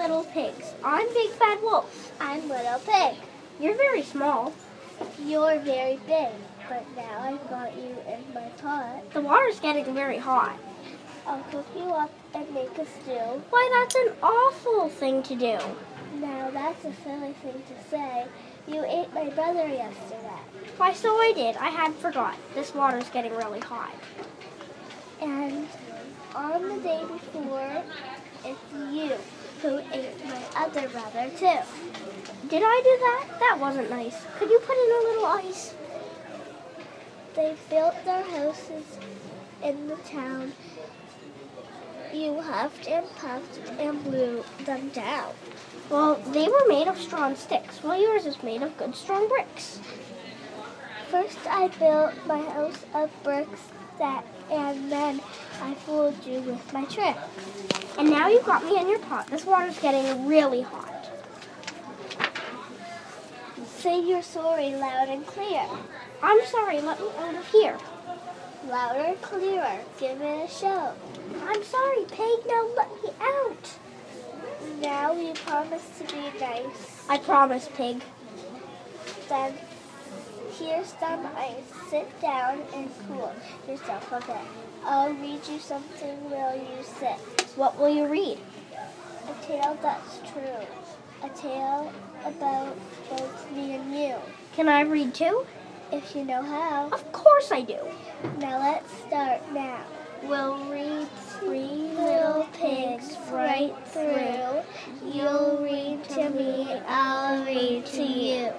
Little Pigs. I'm Big Bad Wolf. I'm Little Pig. You're very small. You're very big, but now I've got you in my pot. The water's getting very hot. I'll cook you up and make a stew. Why, that's an awful thing to do. Now that's a silly thing to say. You ate my brother yesterday. Why, so I did. I had forgot. This water's getting really hot. And on the day before, it's you who ate my other brother too. Did I do that? That wasn't nice. Could you put in a little ice? They built their houses in the town. You huffed and puffed and blew them down. Well, they were made of straw and sticks, while yours is made of good strong bricks. First I built my house of bricks, and then I fooled you with my trick. And now you've got me in your pot. This water's getting really hot. Say you're sorry loud and clear. I'm sorry, let me out of here. Louder, clearer, give it a show. I'm sorry, Pig, now let me out. Now you promise to be nice. I promise, Pig. Then here's some ice. Sit down and cool yourself a bit. I'll read you something while you sit. What will you read? A tale that's true. A tale about both me and you. Can I read too? If you know how. Of course I do. Now let's start now. We'll read Three Little Pigs right through. You'll read to me, I'll read to you.